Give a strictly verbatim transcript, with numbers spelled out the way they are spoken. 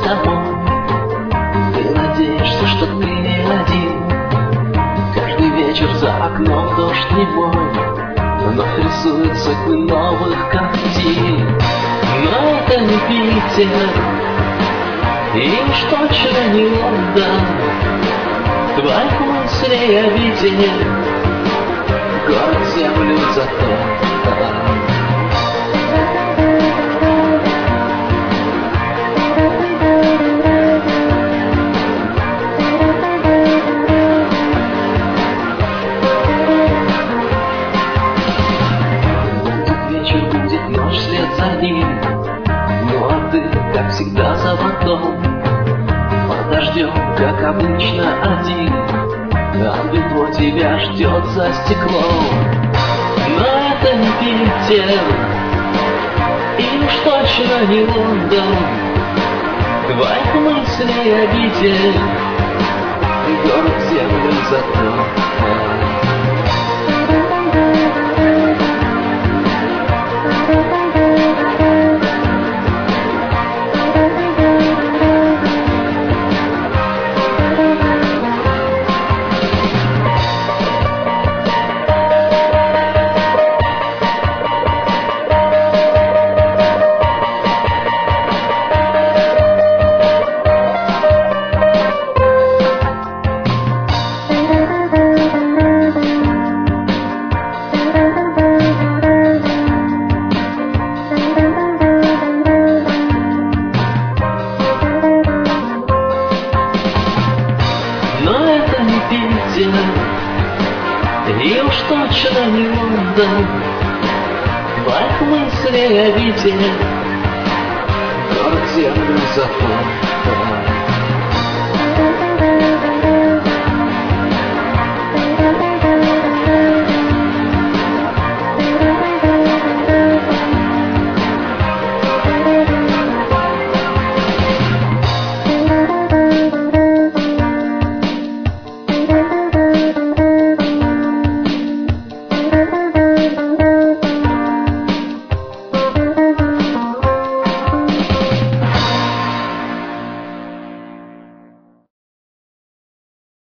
тобой. Ты надеешься, что ты не один. Каждый вечер за окном дождь не мой, вновь рисует сотни новых картин. Но это не Питер, и уж точно не Лондон. Твоих мыслей я видел город, землю, зато вечер, будет ночь вслед за ним. Ну а ты, как всегда, за бортом, подождем, как обычно, один. А бедло тебя ждет за стеклом. Но это не Питер, и уж точно не Лондон. Твоих мыслей я видел город, землю, зато и уж точно не Лондон. Твоих мыслей я видел город, землю, зато